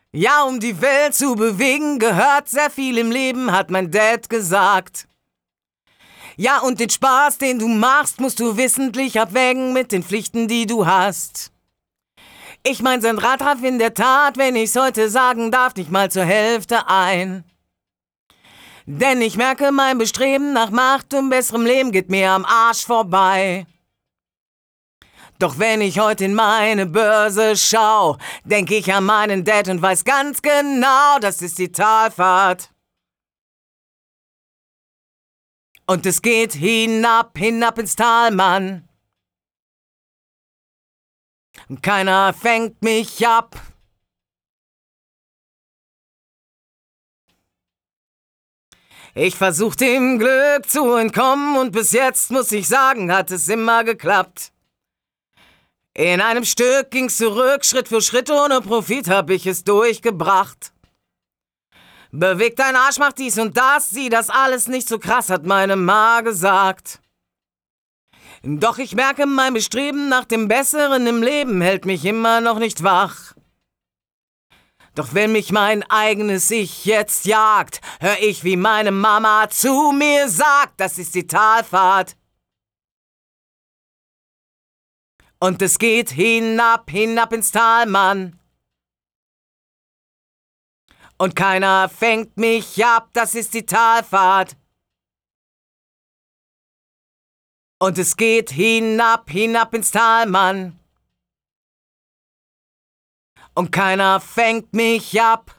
Ja, um die Welt zu bewegen, gehört sehr viel im Leben, hat mein Dad gesagt. Ja, und den Spaß, den du machst, musst du wissentlich abwägen mit den Pflichten, die du hast. Ich mein, sein Rat traf in der Tat, wenn ich's heute sagen darf, nicht mal zur Hälfte ein. Denn ich merke, mein Bestreben nach Macht und besserem Leben geht mir am Arsch vorbei. Doch wenn ich heute in meine Börse schau, denk ich an meinen Dad und weiß ganz genau, das ist die Talfahrt. Und es geht hinab, hinab ins Tal, Mann. Und keiner fängt mich ab. Ich versuch dem Glück zu entkommen und bis jetzt, muss ich sagen, hat es immer geklappt. In einem Stück ging's zurück, Schritt für Schritt, ohne Profit hab ich es durchgebracht. Beweg dein Arsch, mach dies und das, sieh das alles nicht so krass, hat meine Ma gesagt. Doch ich merke, mein Bestreben nach dem Besseren im Leben hält mich immer noch nicht wach. Doch wenn mich mein eigenes Ich jetzt jagt, hör ich, wie meine Mama zu mir sagt, das ist die Talfahrt. Und es geht hinab, hinab ins Tal, Mann. Und keiner fängt mich ab, das ist die Talfahrt. Und es geht hinab, hinab ins Tal, Mann. Und keiner fängt mich ab.